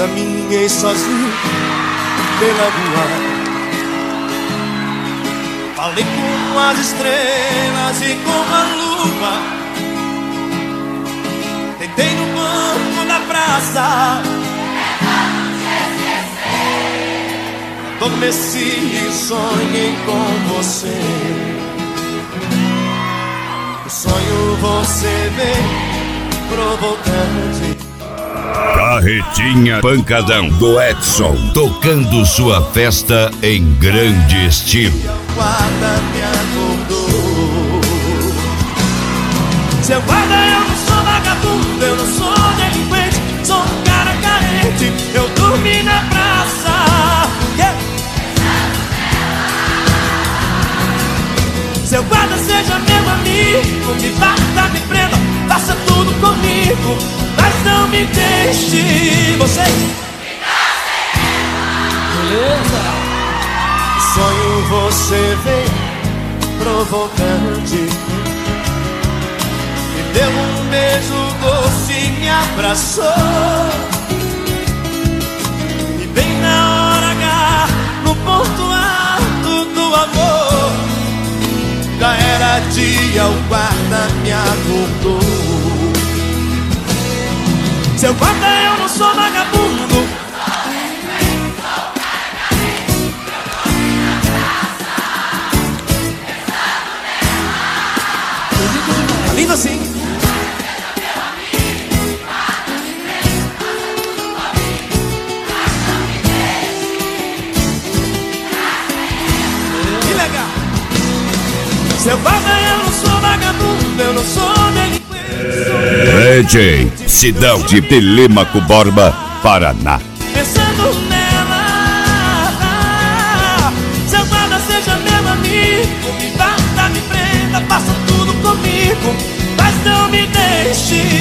caminhei sozinho pela rua, falei com as estrelas e com a lua, deitei no banco da praça, adormeci e sonhei com você. O sonho você veio provocante. Carretinha Pancadão do Edson, tocando sua festa em grande estilo. Guarda me acordou. Seu guarda, eu não sou vagabundo, eu não sou delinquente, sou um cara carente. Eu dormi na praça. Yeah. Seu guarda, seja meu amigo, me bata, me prenda, faça tudo comigo, mas não me deixe. Você beleza? Sonho você veio provocante, me deu um beijo doce e me abraçou. E bem na hora H, no ponto alto do amor, já era dia, o guarda me acordou. Seu guarda, eu não sou vagabundo, tá lindo assim. Que legal. Seu guarda, eu não sou vagabundo, eu não sou delinquente. DJ Sidão de Telêmaco Borba, Paraná. Pensando nela, seu guarda, seja meu amigo, me bata, me prenda, faça tudo comigo, mas não me deixe.